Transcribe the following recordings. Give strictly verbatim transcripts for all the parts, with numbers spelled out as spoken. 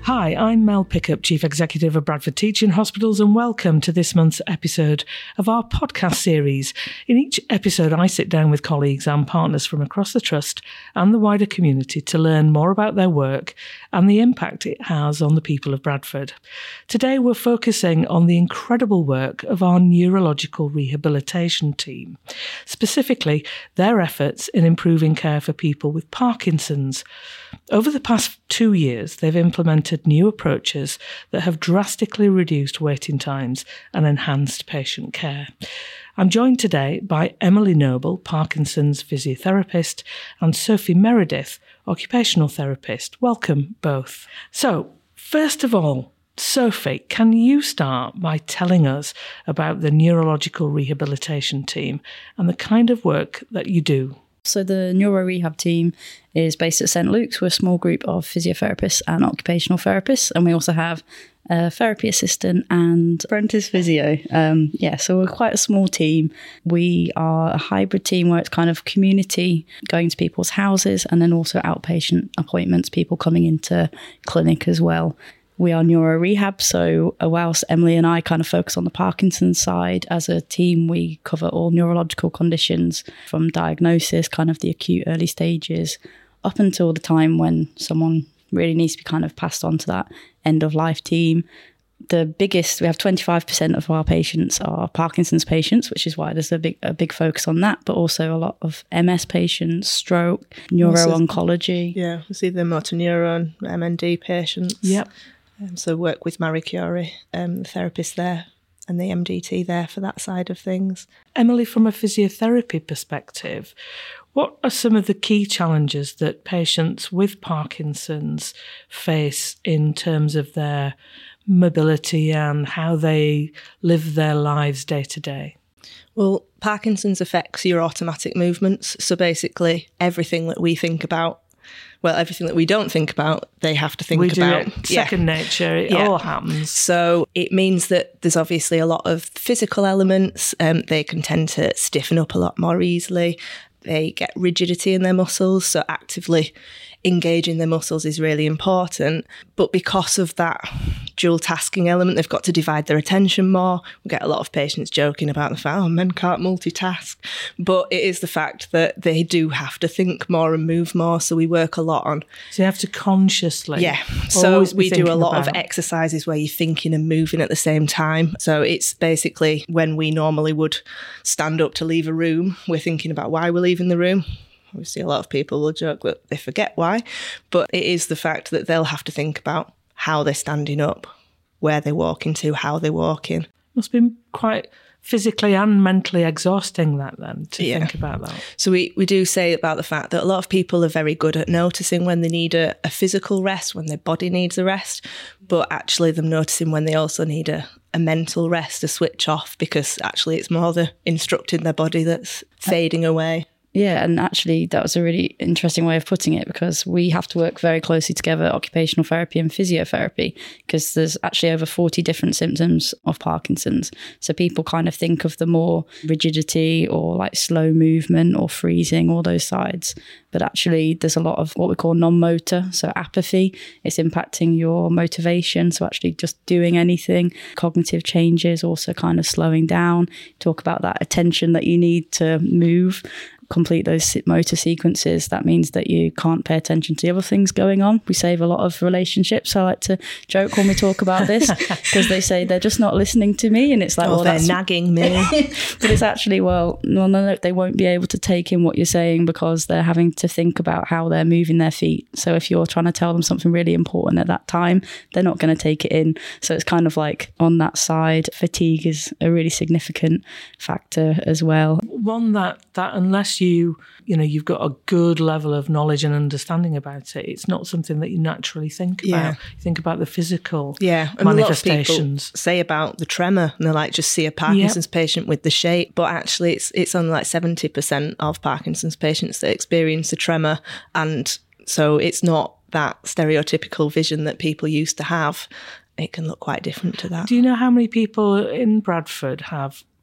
Hi, I'm Mel Pickup, Chief Executive of Bradford Teaching Hospitals, and welcome to this month's episode of our podcast series. In each episode, I sit down with colleagues and partners from across the Trust and the wider community to learn more about their work and the impact it has on the people of Bradford. Today, we're focusing on the incredible work of our neurological rehabilitation team, specifically their efforts in improving care for people with Parkinson's. Over the past two years, they've implemented new approaches that have drastically reduced waiting times and enhanced patient care. I'm joined today by Emily Noble, Parkinson's physiotherapist, and Sophie Meredith, occupational therapist. Welcome both. So, first of all, Sophie, can you start by telling us about the neurological rehabilitation team and the kind of work that you do? So the neuro rehab team is based at Saint Luke's. We're a small group of physiotherapists and occupational therapists, and we also have a therapy assistant and apprentice physio. Um, yeah, so we're quite a small team. We are a hybrid team where it's kind of community going to people's houses and then also outpatient appointments, people coming into clinic as well. We are neuro rehab, so whilst Emily and I kind of focus on the Parkinson's side, as a team we cover all neurological conditions from diagnosis, kind of the acute early stages, up until the time when someone really needs to be kind of passed on to that end of life team. The biggest, we have twenty-five percent of our patients are Parkinson's patients, which is why there's a big a big focus on that, but also a lot of M S patients, stroke, neuro-oncology. Yeah, we see the motor neuron, M N D patients. Yep. Um, so work with Marie Curie, um, the therapist there, and the M D T there for that side of things. Emily, from a physiotherapy perspective, what are some of the key challenges that patients with Parkinson's face in terms of their mobility and how they live their lives day to day? Well, Parkinson's affects your automatic movements. So basically everything that we think about, well, everything that we don't think about, they have to think we do about. It second yeah. nature, it yeah. all happens. So it means that there's obviously a lot of physical elements. Um, they can tend to stiffen up a lot more easily. They get rigidity in their muscles, so actively engaging their muscles is really important. But because of that dual tasking element, they've got to divide their attention more. We get a lot of patients joking about the fact, oh, men can't multitask. But it is the fact that they do have to think more and move more. So we work a lot on... So you have to consciously... Yeah. So we do a lot about. of exercises where you're thinking and moving at the same time. So it's basically when we normally would stand up to leave a room, we're thinking about why we're leaving the room. Obviously, a lot of people will joke that they forget why, but it is the fact that they'll have to think about how they're standing up, where they're walking to, how they're walking. Must be quite physically and mentally exhausting, that then, to yeah. think about that. So we, we do say about the fact that a lot of people are very good at noticing when they need a, a physical rest, when their body needs a rest, but actually them noticing when they also need a, a mental rest, a switch off, because actually it's more the instructing their body that's fading away. Yeah, and actually that was a really interesting way of putting it, because we have to work very closely together, occupational therapy and physiotherapy, because there's actually over forty different symptoms of Parkinson's. So people kind of think of the more rigidity or like slow movement or freezing, all those sides. But actually there's a lot of what we call non-motor, so apathy. It's impacting your motivation, so actually just doing anything. Cognitive changes, also kind of slowing down. Talk about that attention that you need to move, complete those motor sequences. That means that you can't pay attention to the other things going on. We save a lot of relationships. I like to joke when we talk about this, because they say they're just not listening to me, and it's like, oh, well, they're that's nagging me. But it's actually, well, no, no, no, they won't be able to take in what you're saying because they're having to think about how they're moving their feet. So if you're trying to tell them something really important at that time, they're not going to take it in. So it's kind of like on that side, fatigue is a really significant factor as well. One that, that unless you, you know, you've got a good level of knowledge and understanding about it, it's not something that you naturally think about. Yeah. You think about the physical yeah. and manifestations. A lot of people say about the tremor, and they're like, just see a Parkinson's yep. patient with the shape. But actually it's it's only like seventy percent of Parkinson's patients that experience the tremor. And so it's not that stereotypical vision that people used to have. It can look quite different to that. Do you know how many people in Bradford have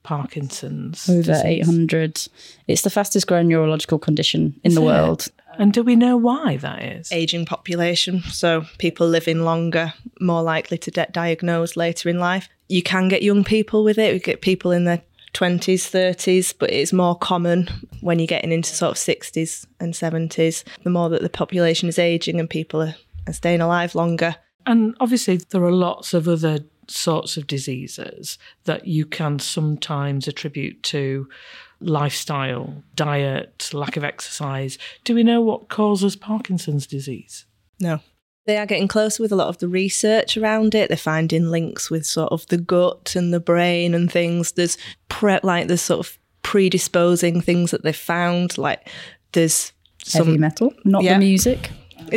Parkinson's Over disease? eight hundred. It's the fastest growing neurological condition in Is the it? world. And do we know why that is? Aging population, so people living longer, more likely to get diagnosed later in life. You can get young people with it. We get people in their twenties, thirties, but it's more common when you're getting into sort of sixties and seventies. The more that the population is aging and people are, are staying alive longer. And obviously there are lots of other sorts of diseases that you can sometimes attribute to lifestyle, diet, lack of exercise. Do we know what causes Parkinson's disease? No. They are getting closer with a lot of the research around it. They're finding links with sort of the gut and the brain and things. There's pre- like there's sort of predisposing things that they've found. Like there's some Heavy metal, not Yeah. the music.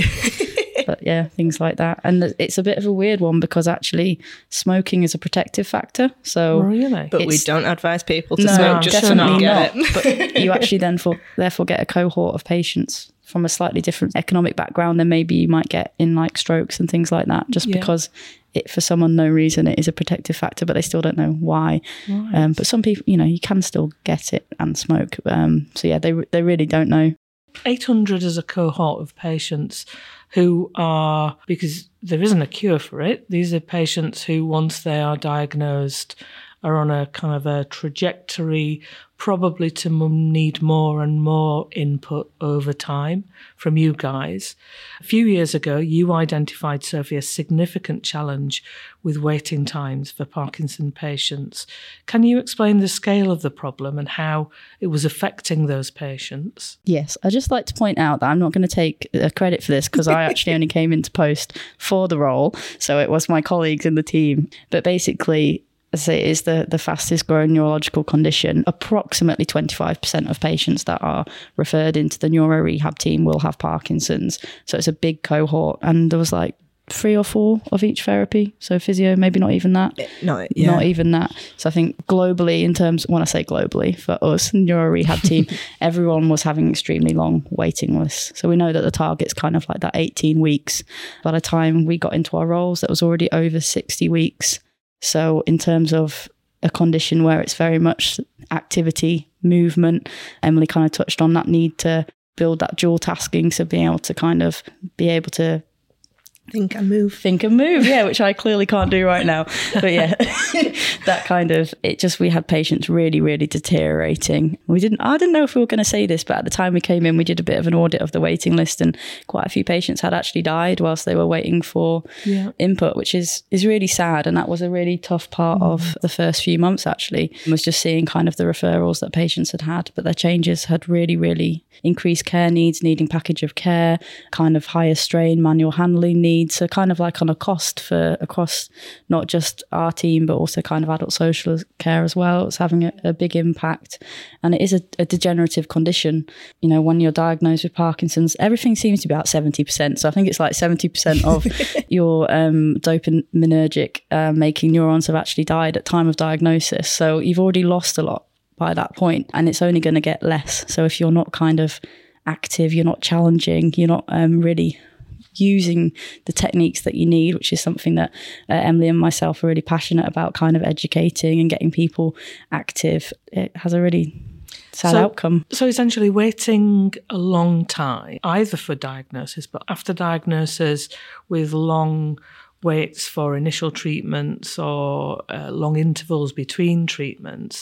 But yeah, things like that. And it's a bit of a weird one because actually smoking is a protective factor. So Really? But we It's- don't advise people to no, smoke just to definitely not get not. it. But you actually then for, therefore get a cohort of patients from a slightly different economic background than maybe you might get in like strokes and things like that, just Yeah. because it, for some unknown reason, it is a protective factor, but they still don't know why. Right. Um, but some people, you know, you can still get it and smoke. Um, so yeah, they they really don't know. eight hundred is a cohort of patients who are, because there isn't a cure for it, these are patients who, once they are diagnosed, are on a kind of a trajectory probably to m- need more and more input over time from you guys. A few years ago, you identified, Sophie, a significant challenge with waiting times for Parkinson patients. Can you explain the scale of the problem and how it was affecting those patients? Yes, I'd just like to point out that I'm not going to take uh, credit for this because I actually only came into post for the role. So it was my colleagues in the team. But basically, as I say, it is the, the fastest growing neurological condition. Approximately twenty-five percent of patients that are referred into the neuro rehab team will have Parkinson's. So it's a big cohort. And there was like three or four of each therapy. So physio, maybe not even that. No, yeah. Not even that. So I think globally, in terms, when I say globally, for us, neuro rehab team, everyone was having extremely long waiting lists. So we know that the target's kind of like that eighteen weeks. By the time we got into our roles, that was already over sixty weeks. So in terms of a condition where it's very much activity, movement, Emily kind of touched on that need to build that dual tasking, so being able to kind of be able to Think and move. think and move, yeah, which I clearly can't do right now. But yeah, that kind of, it just, we had patients really, really deteriorating. We didn't, I didn't know if we were going to say this, but at the time we came in, we did a bit of an audit of the waiting list and quite a few patients had actually died whilst they were waiting for Yeah. input, which is, is really sad. And that was a really tough part Mm. of the first few months actually, was just seeing kind of the referrals that patients had had, but their changes had really, really increased care needs, needing package of care, kind of higher strain, manual handling needs. So kind of like on a cost for across not just our team, but also kind of adult social care as well. It's having a, a big impact. And it is a, a degenerative condition. You know, when you're diagnosed with Parkinson's, everything seems to be about seventy percent. So I think it's like seventy percent of your um, dopaminergic uh, making neurons have actually died at time of diagnosis. So you've already lost a lot by that point, and it's only going to get less. So if you're not kind of active, you're not challenging, you're not um, really using the techniques that you need, which is something that uh, Emily and myself are really passionate about, kind of educating and getting people active. It has a really sad So- outcome. So essentially waiting a long time, either for diagnosis, but after diagnosis with long waits for initial treatments or uh, long intervals between treatments,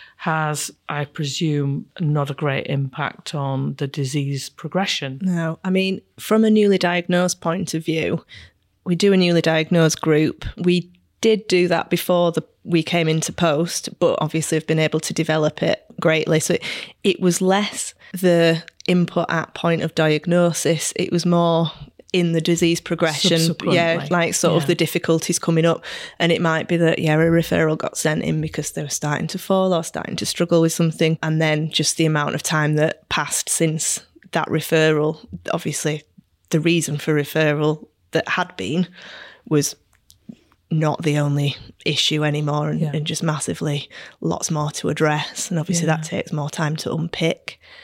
has, I presume, not a great impact on the disease progression. No, I mean, from a newly diagnosed point of view, we do a newly diagnosed group. We did do that before the, we came into post, but obviously have been able to develop it greatly. So it, it was less the input at point of diagnosis. It was more in the disease progression, Subsequently. yeah, like sort Yeah. of the difficulties coming up. And it might be that, yeah, a referral got sent in because they were starting to fall or starting to struggle with something. And then just the amount of time that passed since that referral, obviously the reason for referral that had been was not the only issue anymore, and, Yeah. and just massively lots more to address. And obviously Yeah. that takes more time to unpick.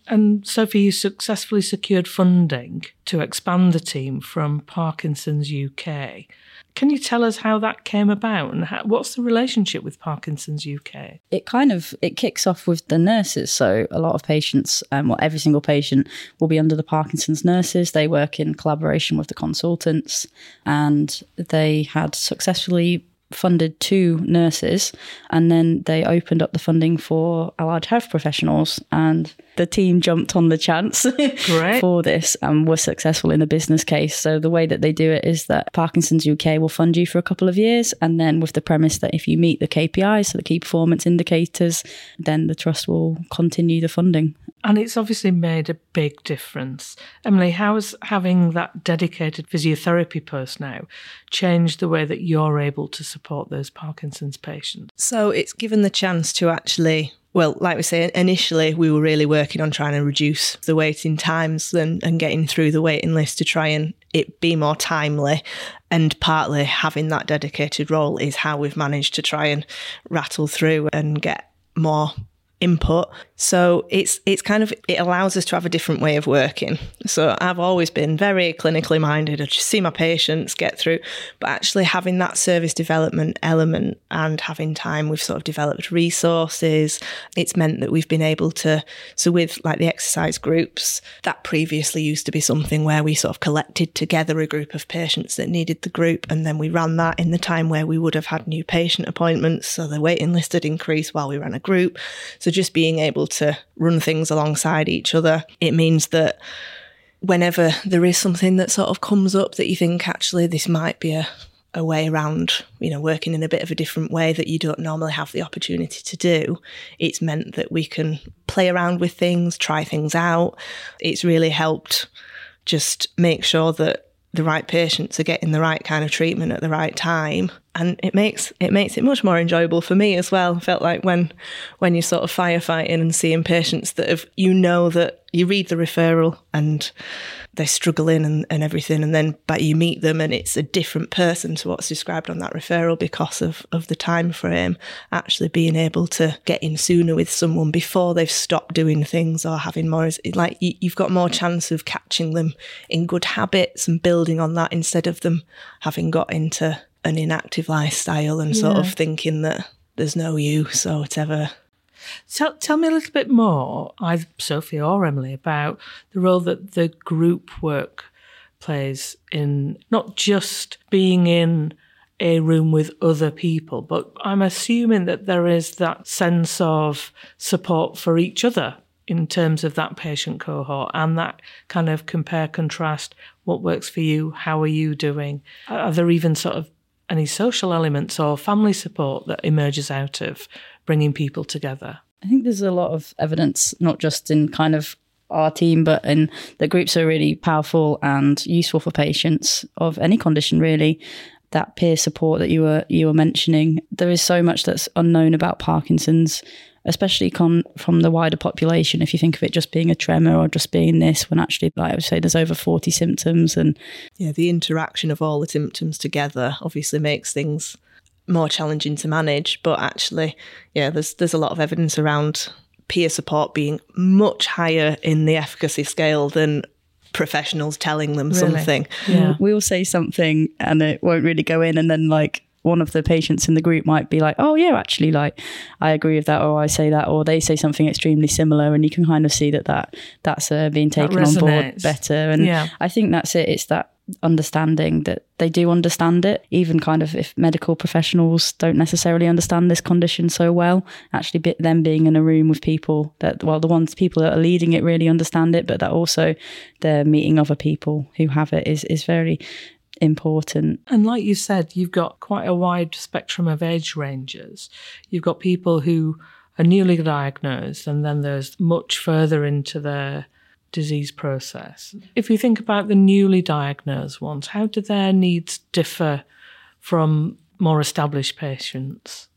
And Sophie, you successfully secured funding to expand the team from Parkinson's U K. Can you tell us how that came about and how, what's the relationship with Parkinson's U K? It kind of, it kicks off with the nurses. So a lot of patients, um, well, every single patient will be under the Parkinson's nurses. They work in collaboration with the consultants, and they had successfully funded two nurses, and then they opened up the funding for allied health professionals, and the team jumped on the chance for this and were successful in the business case. So the way that they do it is that Parkinson's U K will fund you for a couple of years, and then with the premise that if you meet the K P Is, so the key performance indicators, then the trust will continue the funding. And it's obviously made a big difference. Emily, how has having that dedicated physiotherapy post now changed the way that you're able to support those Parkinson's patients? So it's given the chance to actually, well, like we say, initially we were really working on trying to reduce the waiting times and, and getting through the waiting list to try and it be more timely. And partly having that dedicated role is how we've managed to try and rattle through and get more input. So it's it's kind of, it allows us to have a different way of working. So I've always been very clinically minded. I just see my patients, get through, but actually having that service development element and having time, we've sort of developed resources. It's meant that we've been able to, so with like the exercise groups, that previously used to be something where we sort of collected together a group of patients that needed the group, and then we ran that in the time where we would have had new patient appointments. So the waiting list had increased while we ran a group. So just being able to run things alongside each other, it means that whenever there is something that sort of comes up that you think actually this might be a, a way around, you know, working in a bit of a different way that you don't normally have the opportunity to do, it's meant that we can play around with things, try things out. It's really helped just make sure that the right patients are getting the right kind of treatment at the right time. And it makes it makes it much more enjoyable for me as well. I felt like when when you're sort of firefighting and seeing patients that have, you know, that you read the referral and they're struggling and, and everything, and then but you meet them and it's a different person to what's described on that referral because of, of the time frame. Actually being able to get in sooner with someone before they've stopped doing things or having more, like you, you've got more chance of catching them in good habits and building on that instead of them having got into an inactive lifestyle and sort yeah. of thinking that there's no use or whatever. Tell, tell me a little bit more, either Sophie or Emily, about the role that the group work plays in not just being in a room with other people, but I'm assuming that there is that sense of support for each other in terms of that patient cohort and that kind of compare, contrast, what works for you, how are you doing? Are there even sort of any social elements or family support that emerges out of bringing people together? I think there's a lot of evidence, not just in kind of our team, but in the groups are really powerful and useful for patients of any condition, really. That peer support that you were you were mentioning, there is so much that's unknown about Parkinson's, especially con- from the wider population. If you think of it just being a tremor or just being this, when actually, like I would say, there's over forty symptoms. And yeah, the interaction of all the symptoms together obviously makes things more challenging to manage. But actually, yeah, there's there's a lot of evidence around peer support being much higher in the efficacy scale than professionals telling them really? something. Yeah, we'll say something and it won't really go in, and then like one of the patients in the group might be like, oh yeah, actually, like I agree with that, or I say that, or they say something extremely similar, and you can kind of see that, that that's uh, being taken on board better. And yeah. I think that's it. It's that understanding that they do understand it, even kind of if medical professionals don't necessarily understand this condition so well, actually be, them being in a room with people that, well, the ones people that are leading it really understand it, but that also they're meeting other people who have it is is very important. And like you said, you've got quite a wide spectrum of age ranges. You've got people who are newly diagnosed, and then there's much further into their disease process. If you think about the newly diagnosed ones, how do their needs differ from more established patients?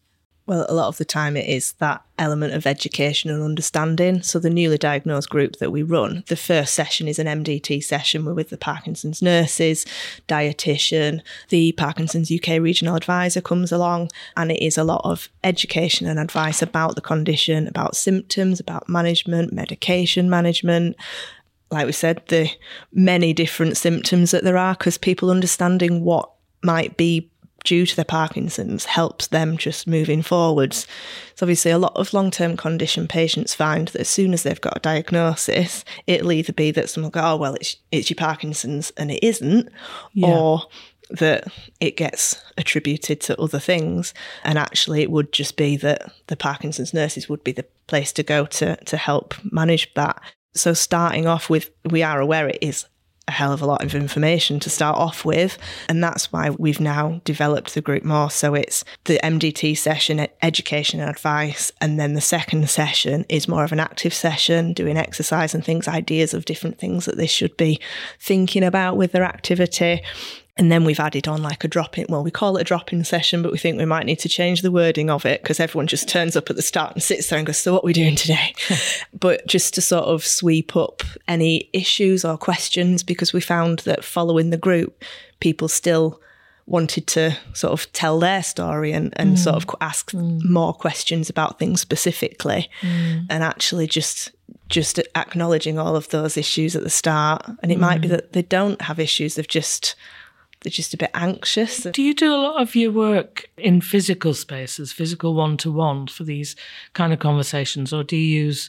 Well, a lot of the time it is that element of education and understanding. So the newly diagnosed group that we run, the first session is an M D T session. We're with the Parkinson's nurses, dietitian, the Parkinson's U K regional advisor comes along, and it is a lot of education and advice about the condition, about symptoms, about management, medication management. Like we said, the many different symptoms that there are, because people understanding what might be due to their Parkinson's helps them just moving forwards. So obviously a lot of long-term condition patients find that as soon as they've got a diagnosis, it'll either be that someone will go, oh, well, it's, it's your Parkinson's, and it isn't, yeah. or that it gets attributed to other things. And actually it would just be that the Parkinson's nurses would be the place to go to, to help manage that. So starting off with, we are aware it is a hell of a lot of information to start off with, and that's why we've now developed the group more. So it's the M D T session, education and advice, and then the second session is more of an active session, doing exercise and things, ideas of different things that they should be thinking about with their activity. And then we've added on like a drop-in, well, we call it a drop-in session, but we think we might need to change the wording of it because everyone just turns up at the start and sits there and goes, so what are we doing today? But just to sort of sweep up any issues or questions, because we found that following the group, people still wanted to sort of tell their story and, and mm. sort of ask mm. more questions about things specifically. Mm. And actually just just acknowledging all of those issues at the start. And it mm. might be that they don't have issues, they've just... they're just a bit anxious. Do you do a lot of your work in physical spaces, physical one-to-one for these kind of conversations, or do you use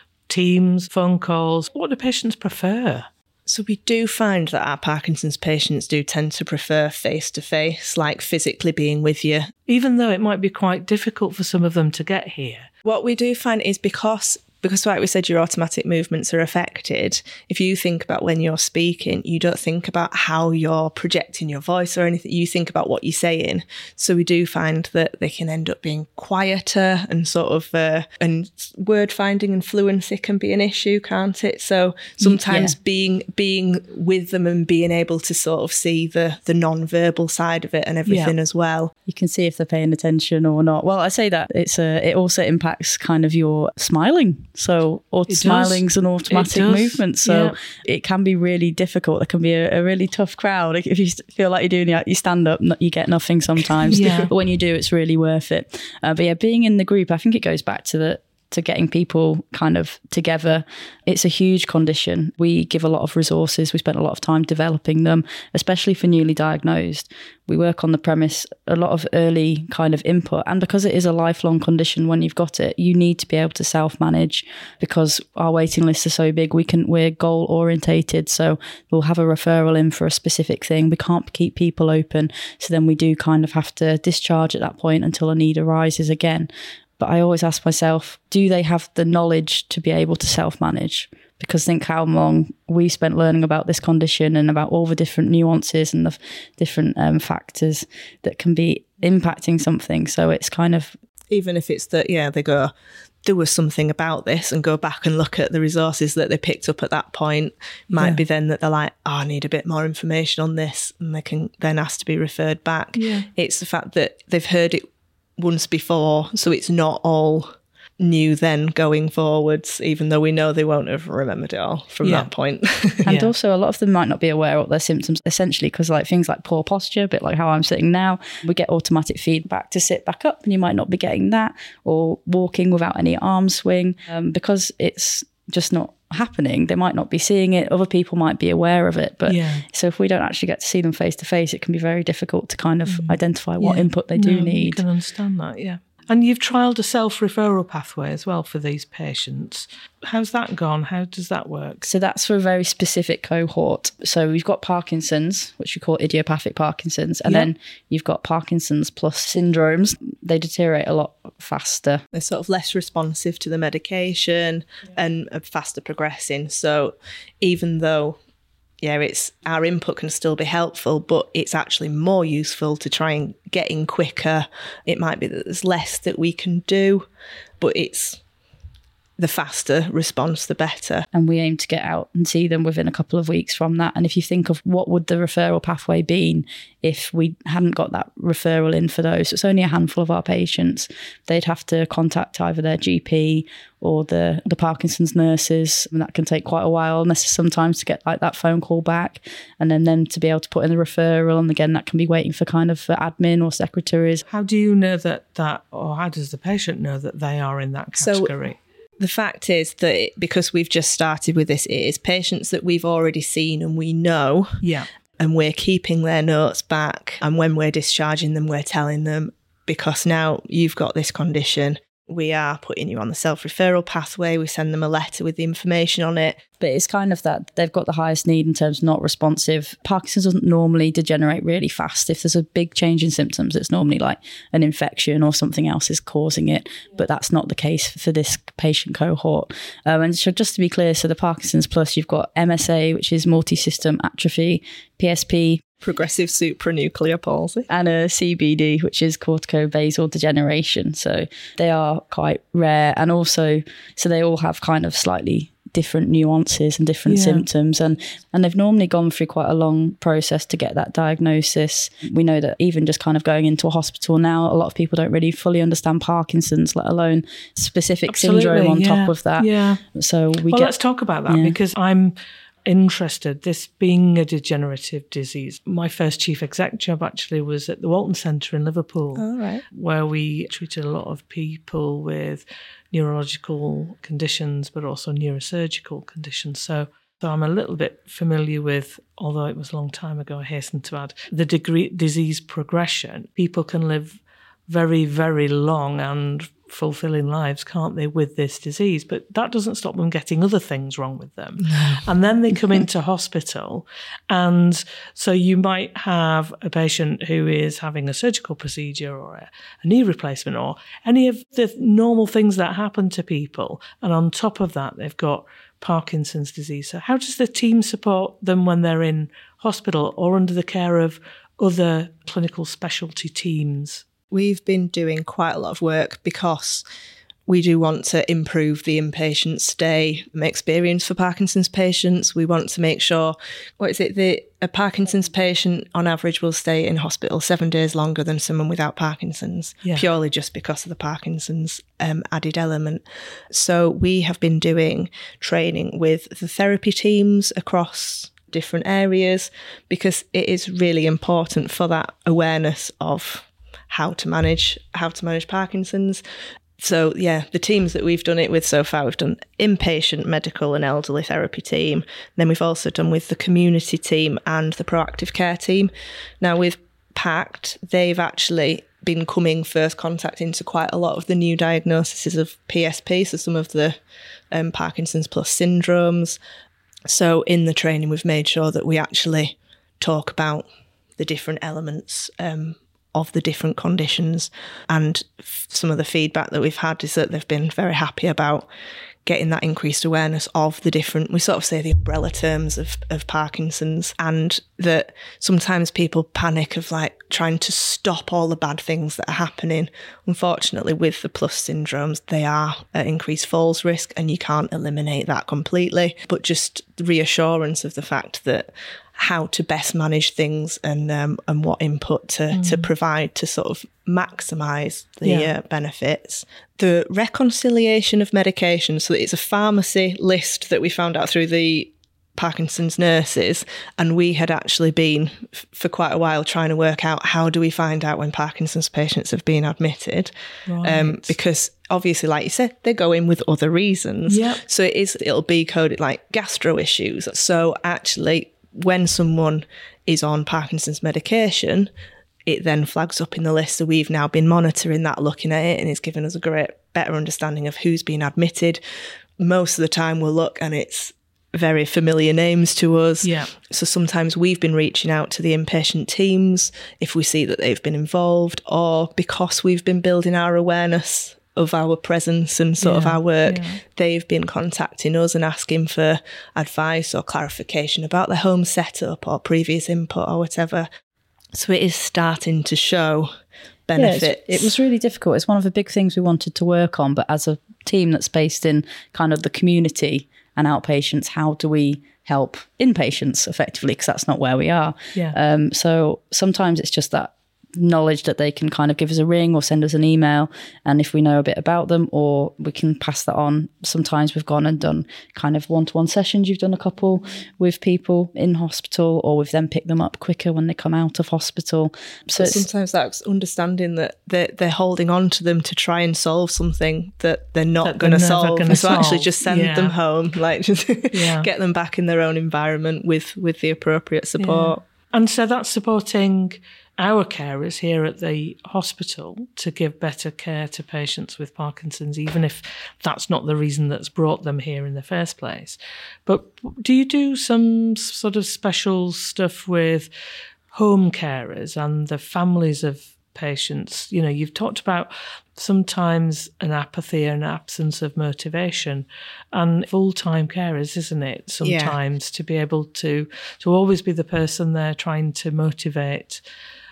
Teams, phone calls? What do patients prefer? So we do find that our Parkinson's patients do tend to prefer face-to-face, like physically being with you. Even though it might be quite difficult for some of them to get here. What we do find is because... Because like we said, your automatic movements are affected. If you think about when you're speaking, you don't think about how you're projecting your voice or anything. You think about what you're saying. So we do find that they can end up being quieter and sort of, uh, and word finding and fluency can be an issue, can't it? So sometimes yeah. being being with them and being able to sort of see the, the non-verbal side of it and everything yeah. as well. You can see if they're paying attention or not. Well, I say that it's a, it also impacts kind of your smiling. So auto- smiling's an automatic movement. So yeah. it can be really difficult. It can be a, a really tough crowd. If you feel like you're doing your, you stand up, you get nothing sometimes. yeah. But when you do, it's really worth it. Uh, but yeah, being in the group, I think it goes back to the to getting people kind of together. It's a huge condition. We give a lot of resources. We spent a lot of time developing them, especially for newly diagnosed. We work on the premise, a lot of early kind of input. And because it is a lifelong condition, when you've got it, you need to be able to self-manage because our waiting lists are so big. We can, we're goal orientated. So we'll have a referral in for a specific thing. We can't keep people open. So then we do kind of have to discharge at that point until a need arises again. But I always ask myself, do they have the knowledge to be able to self-manage? Because think how long we spent learning about this condition and about all the different nuances and the f- different um, factors that can be impacting something. So it's kind of... Even if it's that, yeah, they go, there was something about this and go back and look at the resources that they picked up at that point. Might yeah. be then that they're like, oh, I need a bit more information on this. And they can then ask to be referred back. Yeah. It's the fact that they've heard it once before, so it's not all new then going forwards, even though we know they won't have remembered it all from yeah. that point. And yeah. also a lot of them might not be aware of their symptoms, essentially because like things like poor posture, a bit like how I'm sitting now, we get automatic feedback to sit back up and you might not be getting that, or walking without any arm swing, um, because it's just not happening. They might not be seeing it, other people might be aware of it, but yeah. so if we don't actually get to see them face to face, it can be very difficult to kind of mm. identify what yeah. input they do no, need. You can understand that, yeah. And you've trialled a self-referral pathway as well for these patients. How's that gone? How does that work? So that's for a very specific cohort. So we've got Parkinson's, which we call idiopathic Parkinson's, and yep. then you've got Parkinson's plus syndromes. They deteriorate a lot faster. They're sort of less responsive to the medication yeah. and are faster progressing. So even though yeah, it's our input can still be helpful, but it's actually more useful to try and get in quicker. It might be that there's less that we can do, but it's the faster response, the better. And we aim to get out and see them within a couple of weeks from that. And if you think of what would the referral pathway been if we hadn't got that referral in for those, it's only a handful of our patients. They'd have to contact either their G P or the, the Parkinson's nurses, and that can take quite a while sometimes to get like that phone call back, and then them to be able to put in the referral, and again that can be waiting for kind of for admin or secretaries. How do you know that that, or how does the patient know that they are in that category? So the fact is that it, because we've just started with this, it is patients that we've already seen and we know, yeah, and we're keeping their notes back, and when we're discharging them, we're telling them, because now you've got this condition, we are putting you on the self-referral pathway. We send them a letter with the information on it. But it's kind of that they've got the highest need in terms of not responsive. Parkinson's doesn't normally degenerate really fast. If there's a big change in symptoms, it's normally like an infection or something else is causing it. But that's not the case for this patient cohort. Um, and so just to be clear, so the Parkinson's Plus, you've got M S A, which is multi-system atrophy, P S P, progressive supranuclear palsy, and a C B D, which is corticobasal degeneration. So they are quite rare, and also so they all have kind of slightly different nuances and different yeah. symptoms, and and they've normally gone through quite a long process to get that diagnosis. We know that even just kind of going into a hospital now, a lot of people don't really fully understand Parkinson's, let alone specific Absolutely, syndrome on yeah. top of that. Yeah. So we well, get, let's talk about that yeah. because I'm interested, this being a degenerative disease. My first chief exec job actually was at the Walton Centre in Liverpool, oh, right. where we treated a lot of people with neurological conditions, but also neurosurgical conditions. So, so I'm a little bit familiar with, although it was a long time ago, I hasten to add, the degree disease progression. People can live very, very long and fulfilling lives, can't they, with this disease? But that doesn't stop them getting other things wrong with them. No. And then they come into hospital. And so you might have a patient who is having a surgical procedure or a, a knee replacement or any of the normal things that happen to people. And on top of that, they've got Parkinson's disease. So how does the team support them when they're in hospital or under the care of other clinical specialty teams? We've been doing quite a lot of work because we do want to improve the inpatient stay experience for Parkinson's patients. We want to make sure, what is it, the, a Parkinson's patient on average will stay in hospital seven days longer than someone without Parkinson's, yeah. purely just because of the Parkinson's um, added element. So we have been doing training with the therapy teams across different areas because it is really important for that awareness of how to manage how to manage Parkinson's. So yeah, the teams that we've done it with so far, we've done inpatient, medical and elderly therapy team. Then we've also done with the community team and the proactive care team. Now with PACT, they've actually been coming first contact into quite a lot of the new diagnoses of P S P, so some of the um, Parkinson's plus syndromes. So in the training, we've made sure that we actually talk about the different elements um, of the different conditions, and f- some of the feedback that we've had is that they've been very happy about getting that increased awareness of the different, we sort of say the umbrella terms of, of Parkinson's, and that sometimes people panic of like trying to stop all the bad things that are happening. Unfortunately, with the plus syndromes, they are at increased falls risk and you can't eliminate that completely, but just the reassurance of the fact that how to best manage things and um, and what input to, mm. to provide to sort of maximise the yeah. uh, benefits. The reconciliation of medication, so it's a pharmacy list that we found out through the Parkinson's nurses, and we had actually been f- for quite a while trying to work out how do we find out when Parkinson's patients have been admitted, right. um, because obviously, like you said, they go in with other reasons. Yep. So it is, it'll be coded like gastro issues. So actually, when someone is on Parkinson's medication, it then flags up in the list. So we've now been monitoring that, looking at it, and it's given us a great, better understanding of who's been admitted. Most of the time we'll look and it's very familiar names to us. Yeah. So sometimes we've been reaching out to the inpatient teams if we see that they've been involved, or because we've been building our awareness of our presence and sort yeah, of our work, yeah. they've been contacting us and asking for advice or clarification about their home setup or previous input or whatever. So it is starting to show benefits. Yeah, it was really difficult. It's one of the big things we wanted to work on, but as a team that's based in kind of the community and outpatients, how do we help inpatients effectively? Because that's not where we are. Yeah. Um, so sometimes it's just that knowledge that they can kind of give us a ring or send us an email, and if we know a bit about them, or we can pass that on. Sometimes we've gone and done kind of one-to-one sessions. You've done a couple with people in hospital, or we've then picked them up quicker when they come out of hospital. So it's, sometimes that's understanding that they're, they're holding on to them to try and solve something that they're not going to solve. Gonna so solve. actually just send yeah. them home, like just yeah. get them back in their own environment with, with the appropriate support. Yeah. And so that's supporting our carers here at the hospital to give better care to patients with Parkinson's, even if that's not the reason that's brought them here in the first place. But do you do some sort of special stuff with home carers and the families of patients? You know, you've talked about sometimes an apathy and absence of motivation, and full-time carers, isn't it? Sometimes yeah. to be able to to always be the person there trying to motivate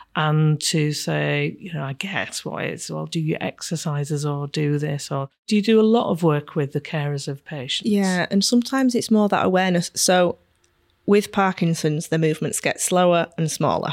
and to say, you know, I guess what it's, well, do you exercises or do this, or do you do a lot of work with the carers of patients? Yeah, and sometimes it's more that awareness. So with Parkinson's, the movements get slower and smaller.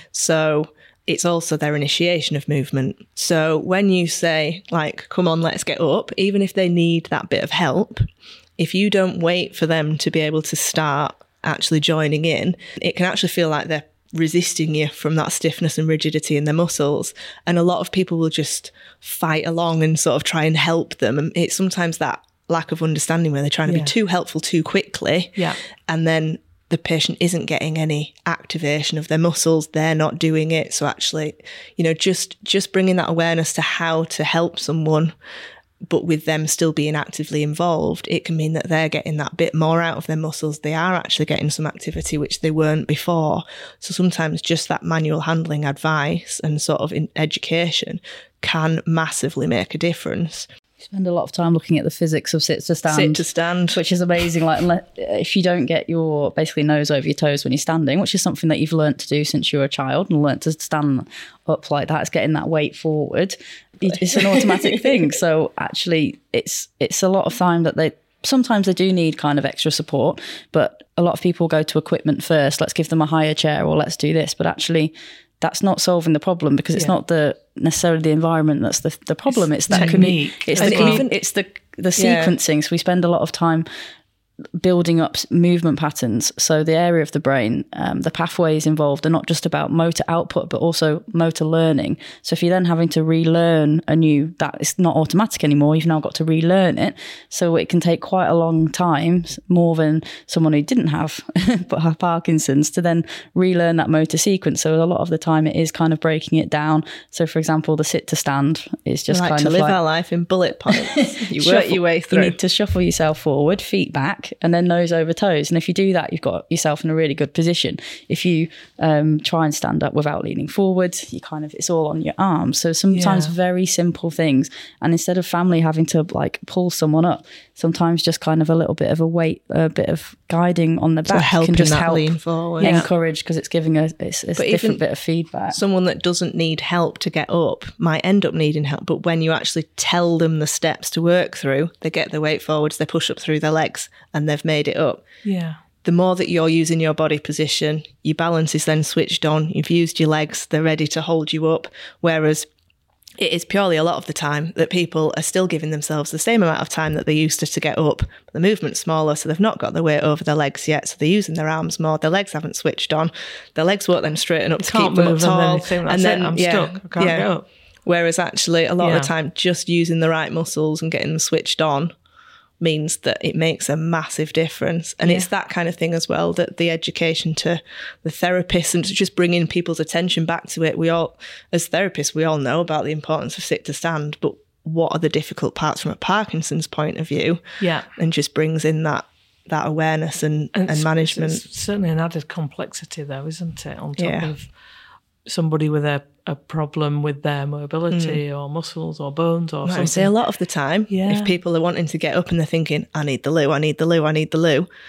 So it's also their initiation of movement. So when you say, like, come on, let's get up, even if they need that bit of help, if you don't wait for them to be able to start actually joining in, it can actually feel like they're resisting you from that stiffness and rigidity in their muscles. And a lot of people will just fight along and sort of try and help them. And it's sometimes that lack of understanding where they're trying to yeah. be too helpful too quickly. Yeah. And then the patient isn't getting any activation of their muscles. They're not doing it. So actually, you know, just just bringing that awareness to how to help someone, but with them still being actively involved, it can mean that they're getting that bit more out of their muscles. They are actually getting some activity which they weren't before. So sometimes just that manual handling advice and sort of in education can massively make a difference. Spend a lot of time looking at the physics of sit to stand. Sit to stand. Which is amazing. Like, if you don't get your basically nose over your toes when you're standing, which is something that you've learnt to do since you were a child and learnt to stand up like that, it's getting that weight forward. It's an automatic thing. So actually, it's it's a lot of time that they, sometimes they do need kind of extra support, but a lot of people go to equipment first. Let's give them a higher chair, or let's do this. But actually, that's not solving the problem, because it's yeah. not the necessarily the environment that's the the problem. It's, it's that technique. Commu- it's the even, it's the the sequencing. Yeah. So we spend a lot of time building up movement patterns. So the area of the brain, um, the pathways involved are not just about motor output, but also motor learning. So if you're then having to relearn a new, that it's not automatic anymore, you've now got to relearn it. So it can take quite a long time, more than someone who didn't have but have Parkinson's, to then relearn that motor sequence. So a lot of the time it is kind of breaking it down. So for example, the sit to stand is just like kind to of live like, our life in bullet points. You shuffle, work your way through. You need to shuffle yourself forward, feet back, and then nose over toes. And if you do that, you've got yourself in a really good position. If you um, try and stand up without leaning forward, you kind of, it's all on your arms. So sometimes yeah. very simple things. And instead of family having to like pull someone up, sometimes just kind of a little bit of a weight, a bit of guiding on the so back helping can just that help lean forward. encourage, because it's giving a, it's, it's a different bit of feedback. Someone that doesn't need help to get up might end up needing help, but when you actually tell them the steps to work through, they get their weight forwards, they push up through their legs, and they've made it up. Yeah. The more that you're using your body position, your balance is then switched on. You've used your legs, they're ready to hold you up. Whereas it is purely a lot of the time that people are still giving themselves the same amount of time that they used to to get up. But the movement's smaller, so they've not got their weight over their legs yet. So they're using their arms more. Their legs haven't switched on. Their legs won't then straighten up to keep them up tall. And then, and then I'm yeah, stuck. I can't yeah. get up. Whereas actually a lot yeah. of the time, just using the right muscles and getting them switched on means that it makes a massive difference. And yeah. it's that kind of thing as well, that the education to the therapists and to just bringing people's attention back to it. We all, as therapists, we all know about the importance of sit to stand, but what are the difficult parts from a Parkinson's point of view? Yeah. And just brings in that that awareness and, and, and management. It's certainly an added complexity though, isn't it? On top yeah. of somebody with a, a problem with their mobility mm. or muscles or bones or right, something. I say a lot of the time, yeah. if people are wanting to get up and they're thinking, I need the loo, I need the loo, I need the loo,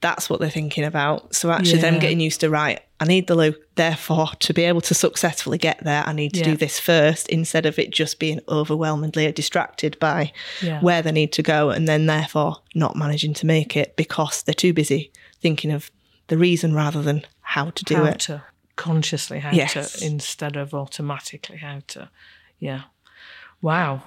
that's what they're thinking about. So actually Yeah. them getting used to, right, I need the loo. Therefore, to be able to successfully get there, I need to Yeah. do this first, instead of it just being overwhelmingly distracted by Yeah. where they need to go, and then therefore not managing to make it because they're too busy thinking of the reason rather than how to do how it. to, consciously how Yes. to, instead of automatically how to. Yeah. Wow.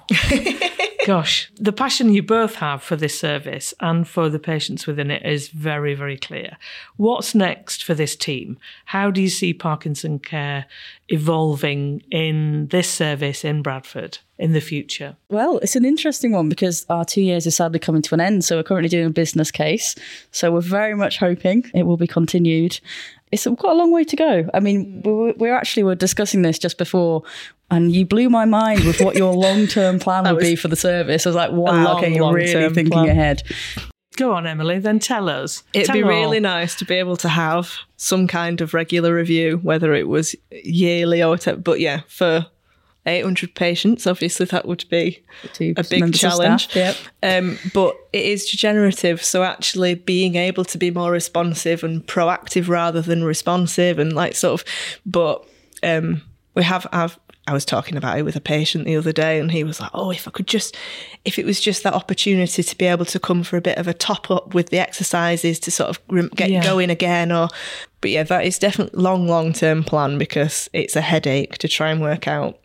Gosh, the passion you both have for this service and for the patients within it is very, very clear. What's next for this team? How do you see Parkinson care evolving in this service in Bradford in the future? Well, it's an interesting one because our two years is sadly coming to an end. So we're currently doing a business case. So we're very much hoping it will be continued. It's quite a long way to go. I mean, we we're actually were discussing this just before, and you blew my mind with what your long-term plan would be for the service. I was like, wow, long, okay, you're really long-term thinking plan. ahead. Go on, Emily, then tell us. It'd Tell be all. really nice to be able to have some kind of regular review, whether it was yearly or whatever. But yeah, for eight hundred patients, obviously that would be Two a big members of challenge. staff, yep. Um, but it is degenerative, so actually being able to be more responsive and proactive rather than responsive, and like sort of. But um, we have. I've, I was talking about it with a patient the other day, and he was like, "Oh, if I could just, if it was just that opportunity to be able to come for a bit of a top up with the exercises to sort of rem- get Yeah. going again." Or, but yeah, that is definitely long, long term plan, because it's a headache to try and work out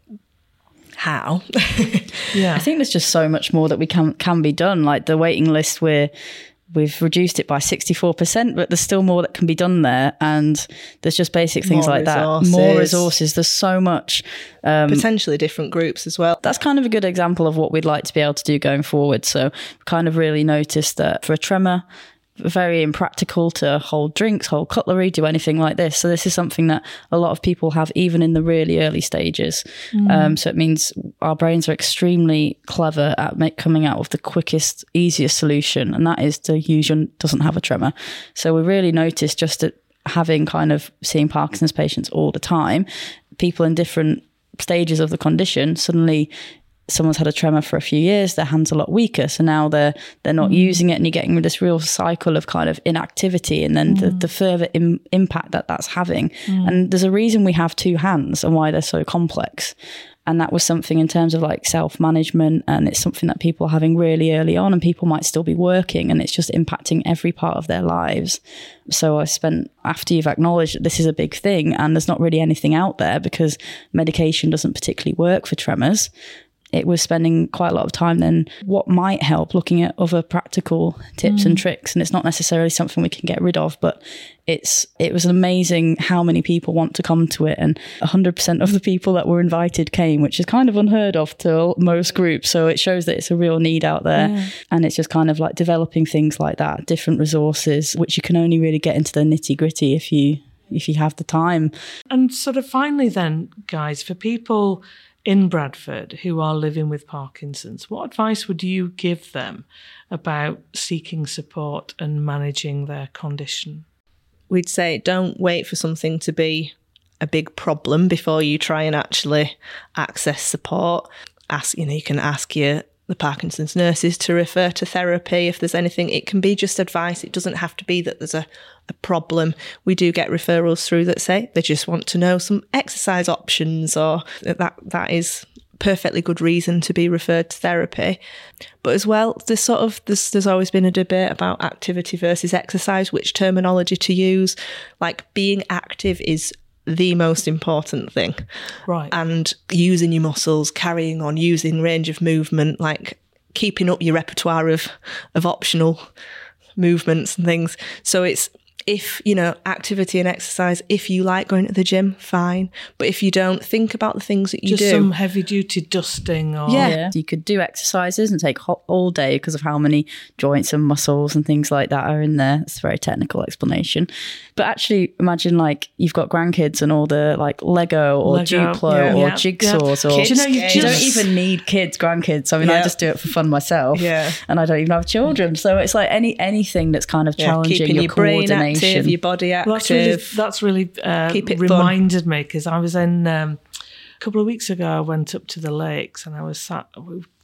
how. Yeah. I think there's just so much more that we can can be done. Like the waiting list, we're we've reduced it by sixty-four percent, but there's still more that can be done there. And there's just basic things More like resources. that. More resources. There's so much. Um, Potentially different groups as well. that's kind of a good example of what we'd like to be able to do going forward. So kind of really noticed that for a tremor, very impractical to hold drinks, hold cutlery, do anything like this. So this is something that a lot of people have even in the really early stages. Um, so it means our brains are extremely clever at make, coming out with the quickest, easiest solution, and that is to use your doesn't have a tremor. So we really noticed just at having kind of seeing Parkinson's patients all the time, people in different stages of the condition, suddenly someone's had a tremor for a few years, their hand's a lot weaker, so now they're they're not mm. using it, and you're getting this real cycle of kind of inactivity, and then mm. the, the further im- impact that that's having. Mm. And there's a reason we have two hands and why they're so complex. And that was something in terms of like self-management, and it's something that people are having really early on, and people might still be working, and it's just impacting every part of their lives. So I spent, after you've acknowledged that this is a big thing and there's not really anything out there because medication doesn't particularly work for tremors, it was spending quite a lot of time then what might help, looking at other practical tips mm. and tricks. And it's not necessarily something we can get rid of, but it's it was amazing how many people want to come to it. And one hundred percent of the people that were invited came, which is kind of unheard of to most groups. So it shows that it's a real need out there. Yeah. And it's just kind of like developing things like that, different resources, which you can only really get into the nitty gritty if you if you have the time. And sort of finally then, guys, for people in Bradford who are living with Parkinson's, what advice would you give them about seeking support and managing their condition? We'd say don't wait for something to be a big problem before you try and actually access support. Ask, you know, you can ask your the Parkinson's nurses to refer to therapy if there's anything. It can be just advice. It doesn't have to be that there's a, a problem. We do get referrals through that say they just want to know some exercise options, or that that is perfectly good reason to be referred to therapy. But as well, there's sort of there's, there's always been a debate about activity versus exercise, which terminology to use. Like being active is the most important thing. Right. And using your muscles, carrying on, using range of movement, like keeping up your repertoire of, of optional movements and things. So it's, if, you know, activity and exercise, if you like going to the gym, fine. But if you don't, think about the things that you Just do. Just some heavy duty dusting or... Yeah. yeah. You could do exercises and take hot all day because of how many joints and muscles and things like that are in there. It's a very technical explanation. But actually imagine like you've got grandkids and all the like Lego or Lego, Duplo yeah, or yeah, jigsaws yeah. or... Kids, you know, you, you just... don't even need kids, grandkids. I mean, yeah. I just do it for fun myself. Yeah. And I don't even have children. So it's like any anything that's kind of yeah, challenging keeping your, your brain coordination. active, your body active. Well, that's really, that's really uh, Keep it reminded fun. me, because I was in um, a couple of weeks ago. I went up to the lakes and I was sat. We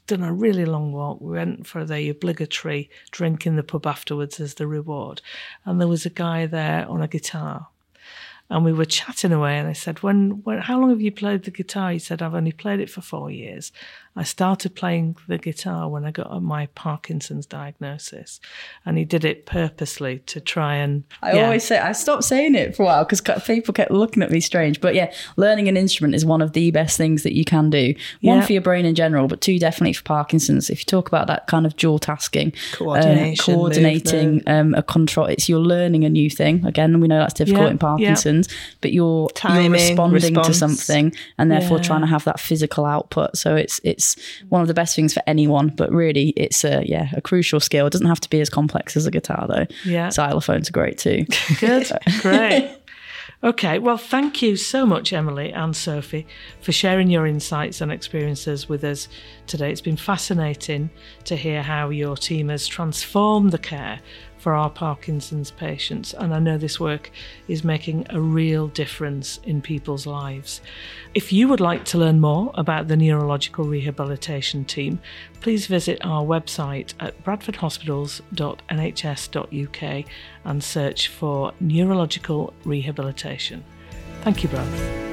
done a really long walk. We went for the obligatory drink in the pub afterwards as the reward. And there was a guy there on a guitar. And we were chatting away, and I said, when, when, how long have you played the guitar? He said, I've only played it for four years. I started playing the guitar when I got my Parkinson's diagnosis. And he did it purposely to try and... I yeah. always say, I stopped saying it for a while because people kept looking at me strange. But yeah, learning an instrument is one of the best things that you can do. One, yeah. for your brain in general, but two, definitely for Parkinson's. If you talk about that kind of dual tasking, coordination, uh, coordinating um, a control, it's you're learning a new thing. Again, we know that's difficult yeah. in Parkinson's, yeah. but you're, Timing, you're responding response. to something and therefore yeah. trying to have that physical output. So it's it's one of the best things for anyone, but really it's a yeah a crucial skill. It doesn't have to be as complex as a guitar though. Yeah, xylophones are great too. Good, great. Okay, well, thank you so much, Emily and Sophie, for sharing your insights and experiences with us today. It's been fascinating to hear how your team has transformed the care for our Parkinson's patients, and I know this work is making a real difference in people's lives. If you would like to learn more about the Neurological Rehabilitation Team, please visit our website at bradford hospitals dot n h s dot u k and search for Neurological Rehabilitation. Thank you both.